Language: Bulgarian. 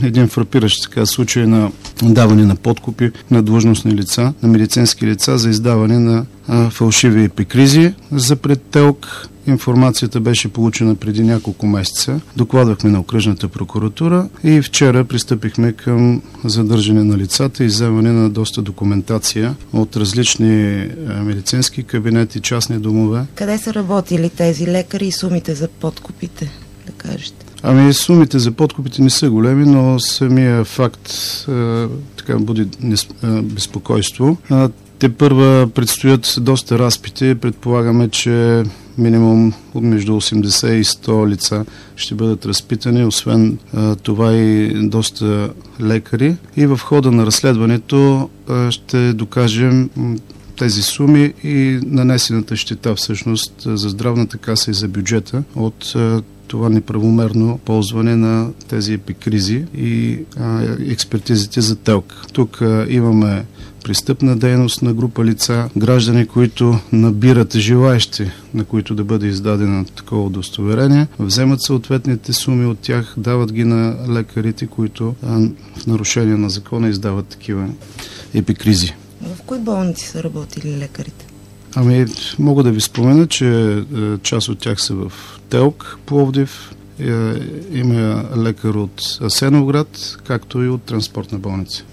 един фрапиращ случай на даване на подкупи на длъжностни лица, на медицински лица за издаване на фалшиви епикризи за пред ТЕЛК. Информацията беше получена преди няколко месеца. Докладвахме на окръжната прокуратура и вчера пристъпихме към задържане на лицата и вземане на доста документация от различни медицински кабинети, частни домове. Къде са работили тези лекари и сумите за подкупите, да кажете? Сумите за подкупите не са големи, но самия факт буди безпокойство. Те първа предстоят доста разпити. Предполагаме, че минимум между 80 и 100 лица ще бъдат разпитани, освен това и доста лекари. И в хода на разследването ще докажем тези суми и нанесената щета всъщност за здравната каса и за бюджета от това неправомерно ползване на тези епикризи и експертизите за ТЕЛК. Тук имаме престъпна дейност на група лица, граждани, които набират желаещи, на които да бъде издадено такова удостоверение, вземат съответните суми от тях, дават ги на лекарите, които в нарушение на закона издават такива епикризи. В кои болници са работили лекарите? Мога да ви спомена, че част от тях са в ТЕЛК, Пловдив, има лекар от Асеновград, както и от транспортна болница.